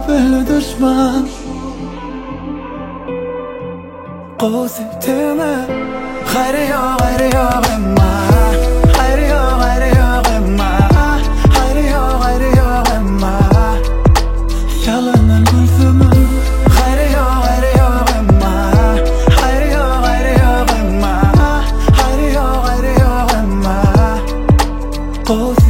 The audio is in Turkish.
belli düşman قوسي تما خيري yok emma خيري yok emma خيري yok emma yalandan gülsümüm خيري yok emma خيري yok emma خيري yok emma قوسي